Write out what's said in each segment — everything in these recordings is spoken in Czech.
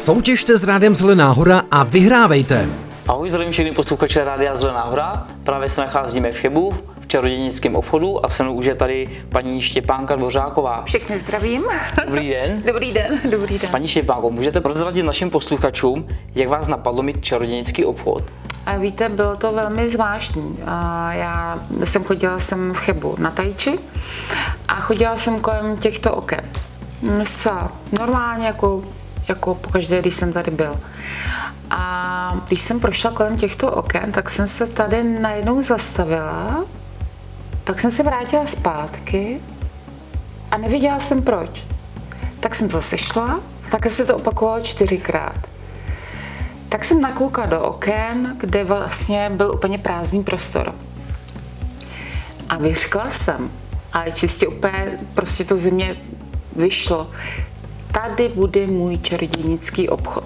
Soutěžte s Rádiem Zelená hora a vyhrávejte! Ahoj, zdravím všechny posluchače Rádia Zelená hora. Právě se nacházíme v Chebu, v čarodějnickém obchodu a se mnou už je tady paní Štěpánka Dvořáková. Všechny zdravím. Dobrý den. Dobrý den, dobrý den. Paní Štěpánko, můžete prozradit našim posluchačům, jak vás napadlo mít čarodějnický obchod? A víte, bylo to velmi zvláštní. Já jsem chodila v Chebu na Tajči a chodila jsem kolem těchto oken. Zcela normálně, jako pokaždé, když jsem tady byl. A když jsem prošla kolem těchto oken, tak jsem se tady najednou zastavila, tak jsem se vrátila zpátky a nevěděla jsem proč. Tak jsem zase šla a také se to opakovalo 4krát. Tak jsem nakoukala do oken, kde vlastně byl úplně prázdný prostor. A vyřkla jsem, ale čistě úplně prostě to ze mě vyšlo. Tady bude můj čarodějnický obchod.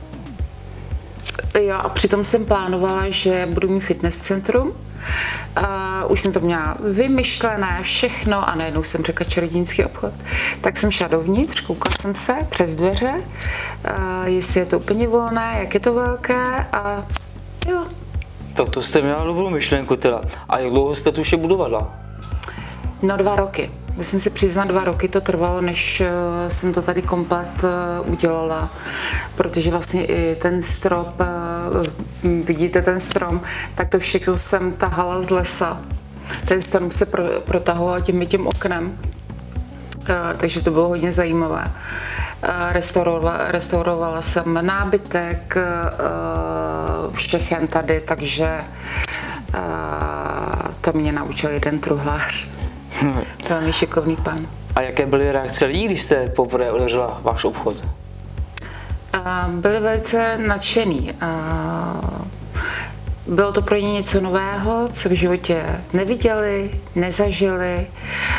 Jo, a přitom jsem plánovala, že budu mít fitness centrum. Už jsem to měla vymyšlené všechno a najednou jsem řekla čarodějnický obchod. Tak jsem šla dovnitř, koukala jsem se přes dveře, jestli je to úplně volné, jak je to velké a jo. Tak to jste měla dobrou myšlenku teda. A jak dlouho jste tu vše budovala? No 2 roky. Musím si přiznat, 2 roky to trvalo, než jsem to tady komplet udělala, protože vlastně i ten strop, vidíte ten strom, tak to všechno jsem tahala z lesa. Ten strom se protahoval tím oknem, takže to bylo hodně zajímavé. Restaurovala jsem nábytek, všechen tady, takže to mě naučil jeden truhlář. Velmi šikovný pán. A jaké byly reakce lidí, když jste poprvé otevřela váš obchod? Byli velice nadšený. Bylo to pro ně něco nového, co v životě neviděli, nezažili.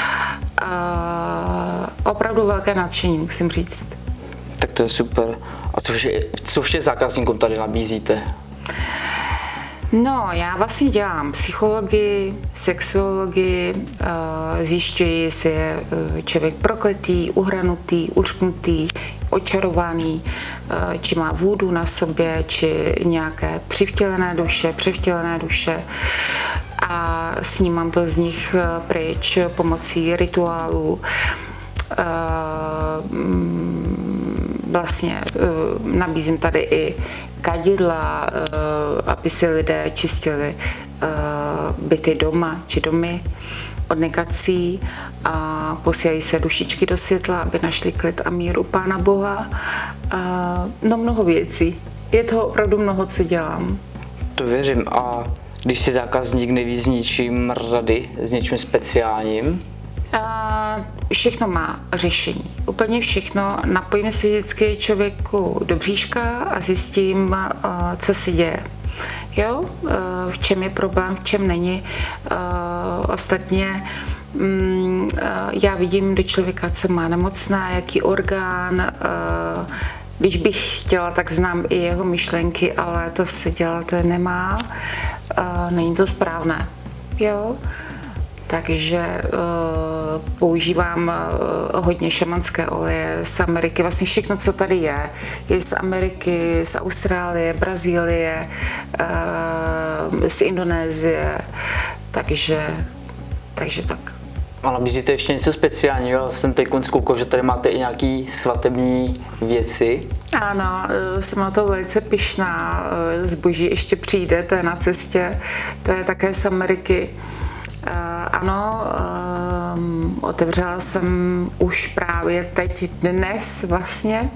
Opravdu velké nadšení, musím říct. Tak to je super. A co vše zákazníkům tady nabízíte? No, já vlastně dělám psychologii, sexuologii, zjišťuji, jestli je člověk prokletý, uhranutý, uřknutý, očarovaný, či má vůdu na sobě, či nějaké převtělené duše. A snímám to z nich pryč pomocí rituálů. Vlastně nabízím tady i kadidla, aby si lidé čistili byty doma či domy od negací a posílají se dušičky do světla, aby našli klid a mír u Pána Boha. No mnoho věcí. Je toho opravdu mnoho, co dělám. To věřím. A když si zákazník neví s ničím rady, s něčím speciálním? Všechno má řešení. Úplně všechno. Napojím si vždycky člověku do bříška a zjistím, co se děje. Jo? V čem je problém, v čem není. Ostatně já vidím do člověka, co má nemocná, jaký orgán. Když bych chtěla, tak znám i jeho myšlenky, ale to se dělat nemá. Není to správné. Jo? Takže používám hodně šamanské oleje z Ameriky. Vlastně všechno, co tady je z Ameriky, z Austrálie, Brazílie, z Indonésie. Takže tak. A nabízíte ještě něco speciálního? Já jsem teď koukal, že tady máte i nějaké svatební věci. Ano, jsem na to velice pyšná. Zboží ještě přijde, to je na cestě. To je také z Ameriky. Ano, otevřela jsem už právě teď dnes vlastně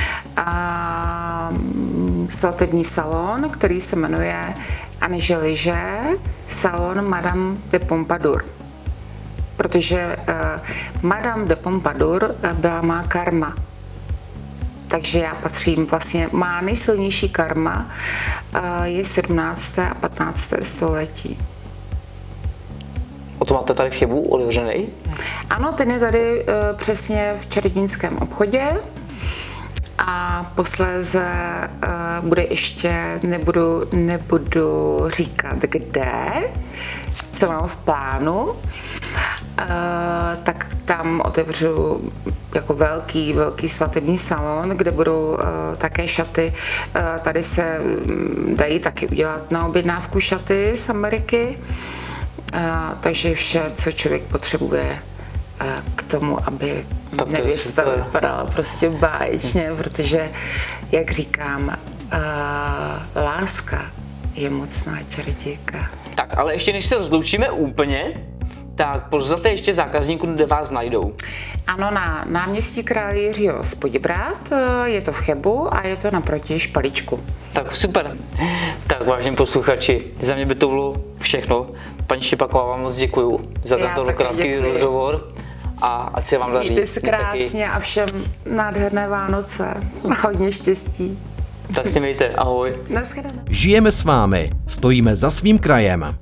svatební salon, který se jmenuje Angeliže salon Madame de Pompadour. Protože Madame de Pompadour byla má karma. Takže já patřím vlastně, má nejsilnější karma je 17. a 15. století. O to máte tady v Chebu otevřený? Ano, ten je tady přesně v čarodějnickém obchodě a posléze bude ještě, nebudu říkat kde, co mám v plánu, tak tam otevřu jako velký svatební salon, kde budou také šaty. Tady se dají taky udělat na objednávku šaty z Ameriky. Takže vše, co člověk potřebuje k tomu, aby nevěsta vypadala prostě báječně, protože, jak říkám, láska je mocná čarodějka. Tak, ale ještě než se rozloučíme úplně, tak prozraďte ještě zákazníkům, kde vás najdou. Ano, na náměstí Krále Jiřího z Poděbrad, je to v Chebu a je to naproti Špalíčku. Tak super. Tak vážení posluchači, za mě by to bylo všechno. Paní Štěpáková, vám moc děkuju za tento krátký rozhovor a ať se vám daří. Mějte se krásně a všem nádherné Vánoce. Hodně štěstí. Tak si mějte, ahoj. Naschledanou. Žijeme s vámi, stojíme za svým krajem.